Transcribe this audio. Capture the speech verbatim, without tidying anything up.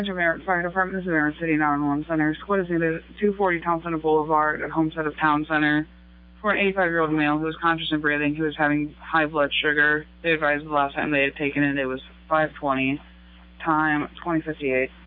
Merritt Fire Department, this is Merritt City nine one one Center. Squad is needed at two forty Town Center Boulevard at Homestead of Town Center for an eighty-five-year-old male who was conscious and breathing, who was having high blood sugar. They advised the last time they had taken it, it was five twenty, time twenty fifty-eight.